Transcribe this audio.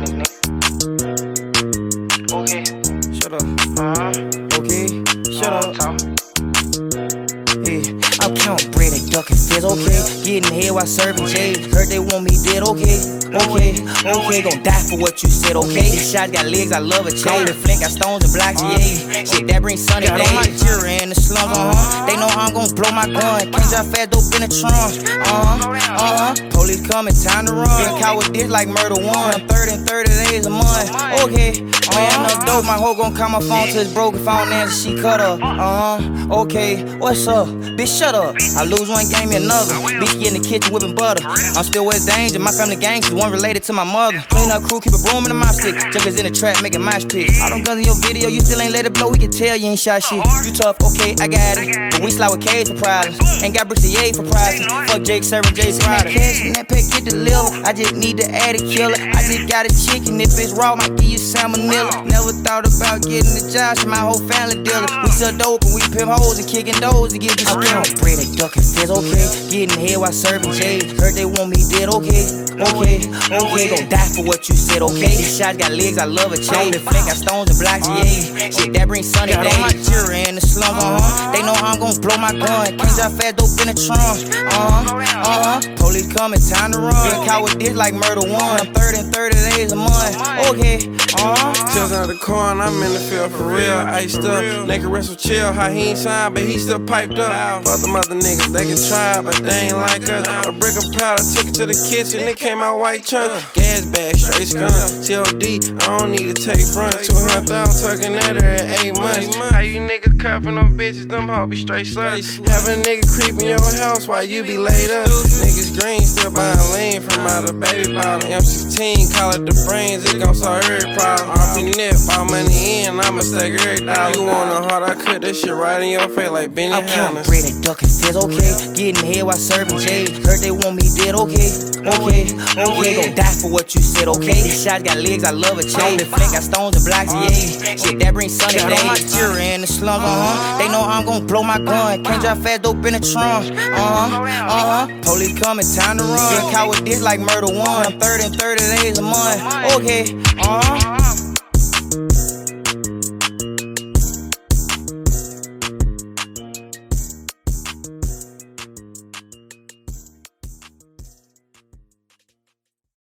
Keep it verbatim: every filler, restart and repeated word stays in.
nigga. Okay. Shut up. Uh-huh. Okay. Shut Uh-huh. up. Talk. Yeah. I'm counting bread and ducking fizz, okay. Getting head while serving J. Heard they want me dead, okay. Okay, okay, gon' die for what you said, okay. These shots got legs, I love a chain. The flint got stones and blocks, yeah. Shit, that brings sunny days. My jury in the slums, uh-huh. They know I'm gon' blow my gun. Can't drive fast, dope in the trunk, uh-huh, uh-huh. Police coming, time to run. Cow with this like murder one. thirty and thirty days a month, okay. Man, no dope, my hoe gon' call my phone till it's broke. If I don't answer, she cut up, uh-huh. Okay, what's up? Bitch, shut up. I lose one, game me another. Bitch, get in the kitchen whipping butter. I'm still with danger, my family gangsters. One related to my mother. Clean up crew, keep a broom in the mouth stick. Juggers in the trap, making mosh pits. All them guns in your video, you still ain't let it blow. We can tell you ain't shot shit. You tough, okay, I got it. But we slide with K's for problems. Ain't got bricks to yay for prizes. Fuck Jake serving Jay's Ryder. Cash in that pack, get the liver. I just need to add a killer. I just got a chicken. If it's raw, might give you salmonella. Never thought about getting the job, so my whole family dealer. We sell dope and we pimp hoes and kicking doors to get the skill. I'm bread and ducking fizz, okay. Getting head while serving J. Heard they want me dead, okay. Okay, okay, gon' die for what you said, okay. These shots got legs, I love a chain. The flint got stones and blocks, yeah. Shit, that brings sunny days. My jury in the slums, uh-huh. They know I'm gon' blow my gun. Can't drive fast, dope in the trunk, uh-huh, uh-huh. Police coming, time to run. Cow with this like murder one. thirty and thirty days a month, okay, uh-huh. Just out the car and I'm in the field for real. Iced up, naked wrestle chill. How he ain't signed, but he still piped up. Fuck them other niggas, they can try, but they ain't like us. A brick of powder, took it to the kitchen, it came out white chunk. Gas bag, straight skunk. T O D, I don't need to take front. two hundred thousand tucking at her at eight months. How you niggas cuffin' them bitches, them hoes be straight sluts. Have a nigga creep in your house while you be laid up. Niggas green, still buying lean from out of baby bottle. M sixteen, call it the brains, it gon' solve every problem. R P nip, all money in, I'ma stake every dollar. You want a heart, I cut that shit right in your face like Benny I'm counting Hannes. bread and ducking fizz, okay. Getting head while serving J. Heard they want me dead, okay. Okay, okay, gon' die for what you said, okay. These shots got legs, I love a chain. The flint got stones and blocks, yeah. Shit, that brings sunny days. My jury in the slums, uh-huh. They know I'm gon' blow my gun. Can't drive fast, dope in the trunk, uh-huh, uh-huh. Police coming, time to run. Cow with this like murder one. thirty and thirty days a month, okay, uh-huh.